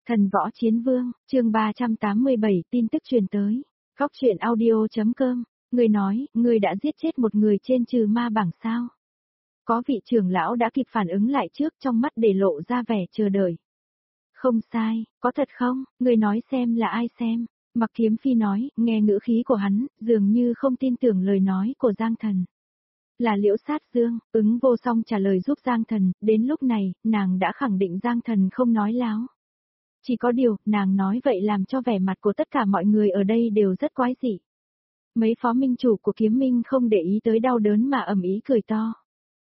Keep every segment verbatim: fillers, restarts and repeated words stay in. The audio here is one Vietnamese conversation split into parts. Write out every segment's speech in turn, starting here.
Thần võ chiến vương, chương ba trăm tám mươi bảy, tin tức truyền tới. Góc truyện audio.com, người nói, người đã giết chết một người trên trừ ma bảng sao. Có vị trưởng lão đã kịp phản ứng lại trước, trong mắt để lộ ra vẻ chờ đợi. Không sai, có thật không, người nói xem là ai xem. Mặc Kiếm Phi nói, nghe ngữ khí của hắn, dường như không tin tưởng lời nói của Giang Thần. Là Liễu Sát Dương, ứng vô song trả lời giúp Giang Thần, đến lúc này, nàng đã khẳng định Giang Thần không nói láo. Chỉ có điều, nàng nói vậy làm cho vẻ mặt của tất cả mọi người ở đây đều rất quái dị. Mấy phó minh chủ của Kiếm Minh không để ý tới đau đớn mà ầm ĩ cười to.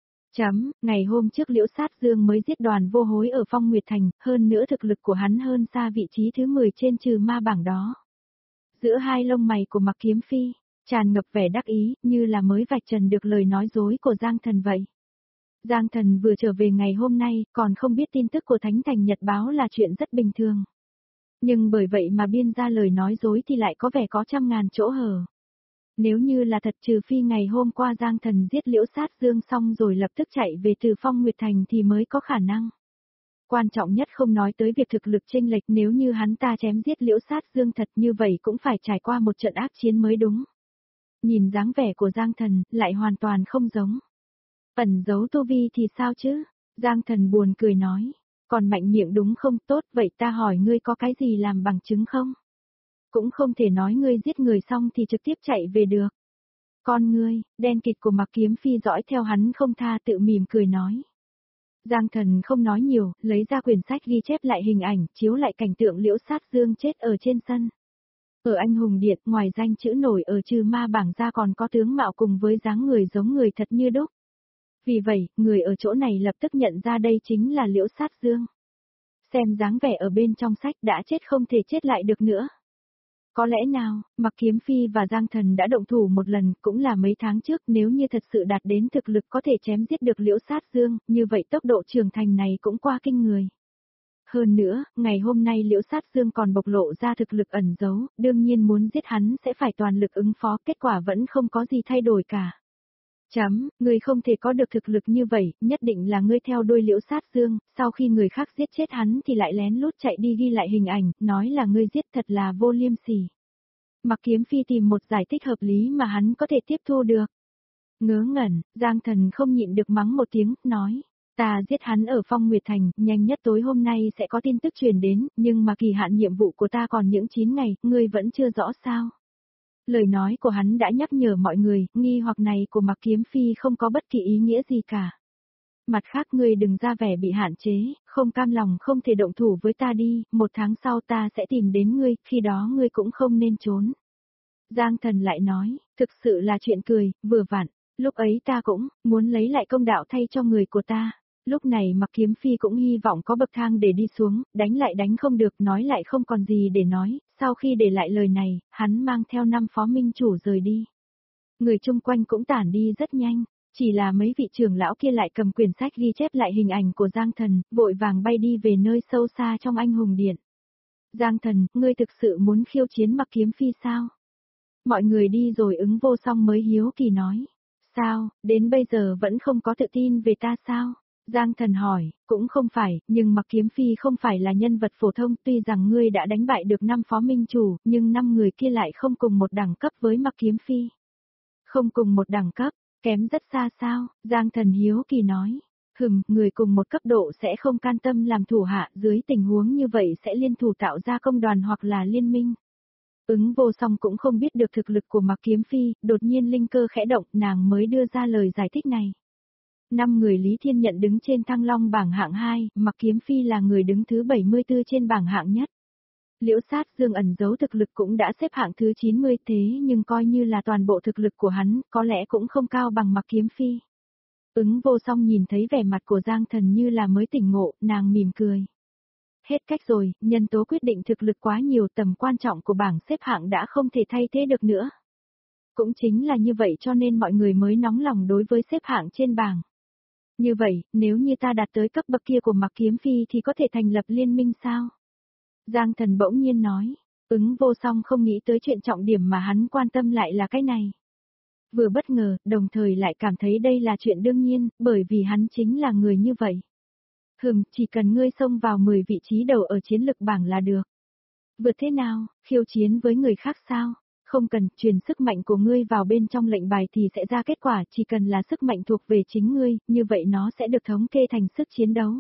Chấm, ngày hôm trước Liễu Sát Dương mới giết Đoàn Vô Hối ở Phong Nguyệt Thành, hơn nữa thực lực của hắn hơn xa vị trí thứ mười trên trừ ma bảng đó. Giữa hai lông mày của Mặc Kiếm Phi, tràn ngập vẻ đắc ý, như là mới vạch trần được lời nói dối của Giang Thần vậy. Giang Thần vừa trở về ngày hôm nay, còn không biết tin tức của Thánh Thành Nhật Báo là chuyện rất bình thường. Nhưng bởi vậy mà biên ra lời nói dối thì lại có vẻ có trăm ngàn chỗ hở. Nếu như là thật, trừ phi ngày hôm qua Giang Thần giết Liễu Sát Dương xong rồi lập tức chạy về từ Phong Nguyệt Thành thì mới có khả năng. Quan trọng nhất không nói tới việc thực lực chênh lệch, nếu như hắn ta chém giết Liễu Sát Dương thật như vậy cũng phải trải qua một trận ác chiến mới đúng. Nhìn dáng vẻ của Giang Thần, lại hoàn toàn không giống. Ẩn giấu tu vi thì sao chứ? Giang Thần buồn cười nói. Còn mạnh miệng đúng không? Tốt, vậy ta hỏi ngươi có cái gì làm bằng chứng không? Cũng không thể nói ngươi giết người xong thì trực tiếp chạy về được. Con ngươi, đen kịt của Mặc Kiếm Phi dõi theo hắn không tha, tự mỉm cười nói. Giang Thần không nói nhiều, lấy ra quyển sách ghi chép lại hình ảnh, chiếu lại cảnh tượng Liễu Sát Dương chết ở trên sân. Ở Anh Hùng Điện, ngoài danh chữ nổi ở trừ ma bảng ra còn có tướng mạo cùng với dáng người giống người thật như đúc. Vì vậy, người ở chỗ này lập tức nhận ra đây chính là Liễu Sát Dương. Xem dáng vẻ ở bên trong sách đã chết không thể chết lại được nữa. Có lẽ nào, Mặc Kiếm Phi và Giang Thần đã động thủ một lần, cũng là mấy tháng trước, nếu như thật sự đạt đến thực lực có thể chém giết được Liễu Sát Dương, như vậy tốc độ trưởng thành này cũng qua kinh người. Hơn nữa, ngày hôm nay Liễu Sát Dương còn bộc lộ ra thực lực ẩn giấu, đương nhiên muốn giết hắn sẽ phải toàn lực ứng phó, kết quả vẫn không có gì thay đổi cả. Chấm, ngươi không thể có được thực lực như vậy, nhất định là ngươi theo đuôi Liễu Sát Dương, sau khi người khác giết chết hắn thì lại lén lút chạy đi ghi lại hình ảnh, nói là ngươi giết, thật là vô liêm sỉ. Mặc Kiếm Phi tìm một giải thích hợp lý mà hắn có thể tiếp thu được. Ngớ ngẩn, Giang Thần không nhịn được mắng một tiếng, nói, ta giết hắn ở Phong Nguyệt Thành, nhanh nhất tối hôm nay sẽ có tin tức truyền đến, nhưng mà kỳ hạn nhiệm vụ của ta còn những chín ngày, ngươi vẫn chưa rõ sao. Lời nói của hắn đã nhắc nhở mọi người, nghi hoặc này của Mặc Kiếm Phi không có bất kỳ ý nghĩa gì cả. Mặt khác ngươi đừng ra vẻ bị hạn chế, không cam lòng không thể động thủ với ta đi, một tháng sau ta sẽ tìm đến ngươi, khi đó ngươi cũng không nên trốn. Giang Thần lại nói, thực sự là chuyện cười, vừa vặn, lúc ấy ta cũng muốn lấy lại công đạo thay cho người của ta. Lúc này Mặc Kiếm Phi cũng hy vọng có bậc thang để đi xuống, đánh lại đánh không được, nói lại không còn gì để nói, sau khi để lại lời này, hắn mang theo năm phó minh chủ rời đi. Người chung quanh cũng tản đi rất nhanh, chỉ là mấy vị trưởng lão kia lại cầm quyển sách ghi chép lại hình ảnh của Giang Thần, vội vàng bay đi về nơi sâu xa trong Anh Hùng Điện. Giang Thần, ngươi thực sự muốn khiêu chiến Mặc Kiếm Phi sao? Mọi người đi rồi ứng vô song mới hiếu kỳ nói. Sao, đến bây giờ vẫn không có tự tin về ta sao? Giang Thần hỏi, cũng không phải, nhưng Mặc Kiếm Phi không phải là nhân vật phổ thông, tuy rằng ngươi đã đánh bại được năm phó minh chủ, nhưng năm người kia lại không cùng một đẳng cấp với Mặc Kiếm Phi. Không cùng một đẳng cấp, kém rất xa sao? Giang Thần hiếu kỳ nói. Hừm, người cùng một cấp độ sẽ không can tâm làm thủ hạ, dưới tình huống như vậy sẽ liên thủ tạo ra công đoàn hoặc là liên minh. Ứng vô song cũng không biết được thực lực của Mặc Kiếm Phi, đột nhiên linh cơ khẽ động, nàng mới đưa ra lời giải thích này. Năm người Lý Thiên Nhận đứng trên Thăng Long bảng hạng hai, Mặc Kiếm Phi là người đứng thứ bảy mươi tư trên bảng hạng nhất. Liễu Sát Dương ẩn giấu thực lực cũng đã xếp hạng thứ chín mươi, thế nhưng coi như là toàn bộ thực lực của hắn, có lẽ cũng không cao bằng Mặc Kiếm Phi. Ứng vô song nhìn thấy vẻ mặt của Giang Thần như là mới tỉnh ngộ, nàng mỉm cười. Hết cách rồi, nhân tố quyết định thực lực quá nhiều, tầm quan trọng của bảng xếp hạng đã không thể thay thế được nữa. Cũng chính là như vậy cho nên mọi người mới nóng lòng đối với xếp hạng trên bảng. Như vậy, nếu như ta đạt tới cấp bậc kia của Mặc Kiếm Phi thì có thể thành lập liên minh sao? Giang Thần bỗng nhiên nói, ứng vô song không nghĩ tới chuyện trọng điểm mà hắn quan tâm lại là cái này. Vừa bất ngờ, đồng thời lại cảm thấy đây là chuyện đương nhiên, bởi vì hắn chính là người như vậy. Hừm, chỉ cần ngươi xông vào mười vị trí đầu ở chiến lực bảng là được. Vượt thế nào, khiêu chiến với người khác sao? Không cần, truyền sức mạnh của ngươi vào bên trong lệnh bài thì sẽ ra kết quả, chỉ cần là sức mạnh thuộc về chính ngươi, như vậy nó sẽ được thống kê thành sức chiến đấu.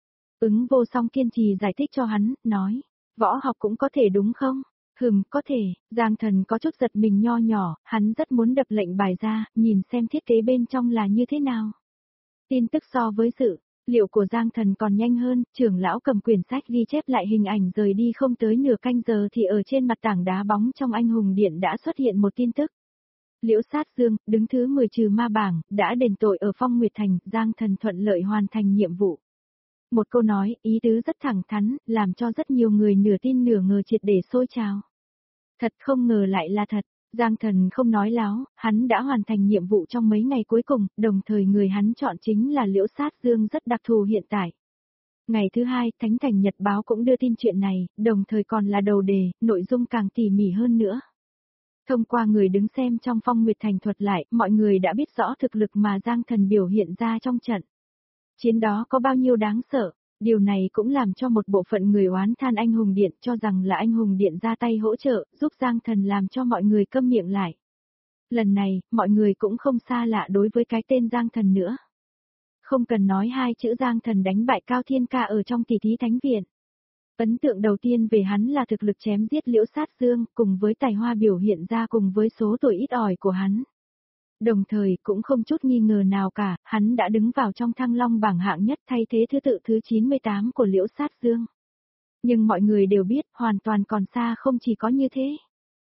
Ứng vô song kiên trì giải thích cho hắn, nói, võ học cũng có thể đúng không? Hừm, có thể, Giang Thần có chút giật mình nho nhỏ, hắn rất muốn đập lệnh bài ra, nhìn xem thiết kế bên trong là như thế nào. Tin tức so với sự liệu của Giang Thần còn nhanh hơn, trưởng lão cầm quyển sách ghi chép lại hình ảnh rời đi không tới nửa canh giờ thì ở trên mặt tảng đá bóng trong anh hùng điện đã xuất hiện một tin tức. Liễu Sát Dương, đứng thứ mười trừ ma bảng, đã đền tội ở Phong Nguyệt Thành, Giang Thần thuận lợi hoàn thành nhiệm vụ. Một câu nói, ý tứ rất thẳng thắn, làm cho rất nhiều người nửa tin nửa ngờ triệt để sôi trào. Thật không ngờ lại là thật. Giang Thần không nói láo, hắn đã hoàn thành nhiệm vụ trong mấy ngày cuối cùng, đồng thời người hắn chọn chính là Liễu Sát Dương rất đặc thù hiện tại. Ngày thứ hai, Thánh Cảnh Nhật Báo cũng đưa tin chuyện này, đồng thời còn là đầu đề, nội dung càng tỉ mỉ hơn nữa. Thông qua người đứng xem trong Phong Nguyệt Thành thuật lại, mọi người đã biết rõ thực lực mà Giang Thần biểu hiện ra trong trận. Chiến đó có bao nhiêu đáng sợ, điều này cũng làm cho một bộ phận người oán than anh hùng điện cho rằng là anh hùng điện ra tay hỗ trợ, giúp Giang Thần làm cho mọi người câm miệng lại. Lần này, mọi người cũng không xa lạ đối với cái tên Giang Thần nữa. Không cần nói hai chữ Giang Thần đánh bại Cao Thiên Ca ở trong tỷ thí thánh viện. Ấn tượng đầu tiên về hắn là thực lực chém giết Liễu Sát Dương, cùng với tài hoa biểu hiện ra cùng với số tuổi ít ỏi của hắn. Đồng thời cũng không chút nghi ngờ nào cả, hắn đã đứng vào trong thăng long bảng hạng nhất thay thế thứ tự thứ chín mươi tám của Liễu Sát Dương. Nhưng mọi người đều biết, hoàn toàn còn xa không chỉ có như thế.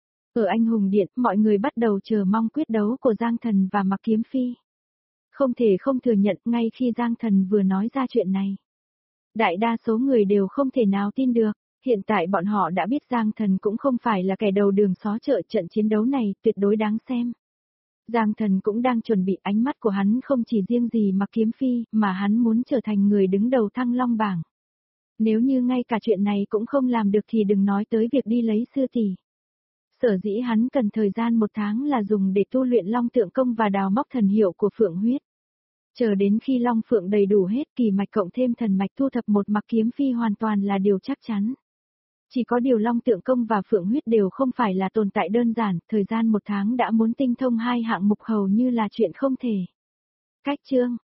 Ở anh hùng điện, mọi người bắt đầu chờ mong quyết đấu của Giang Thần và Mạc Kiếm Phi. Không thể không thừa nhận, ngay khi Giang Thần vừa nói ra chuyện này, đại đa số người đều không thể nào tin được. Hiện tại bọn họ đã biết Giang Thần cũng không phải là kẻ đầu đường xó chợ, trận chiến đấu này tuyệt đối đáng xem. Giang Thần cũng đang chuẩn bị, ánh mắt của hắn không chỉ riêng gì Mạc Kiếm Phi, mà hắn muốn trở thành người đứng đầu thăng long bảng. Nếu như ngay cả chuyện này cũng không làm được thì đừng nói tới việc đi lấy sư tỷ. Sở dĩ hắn cần thời gian một tháng là dùng để tu luyện long tượng công và đào móc thần hiệu của Phượng huyết. Chờ đến khi long phượng đầy đủ hết, kỳ mạch cộng thêm thần mạch thu thập một Mạc Kiếm Phi hoàn toàn là điều chắc chắn. Chỉ có điều long tượng công và phượng huyết đều không phải là tồn tại đơn giản, thời gian một tháng đã muốn tinh thông hai hạng mục hầu như là chuyện không thể. Cách chương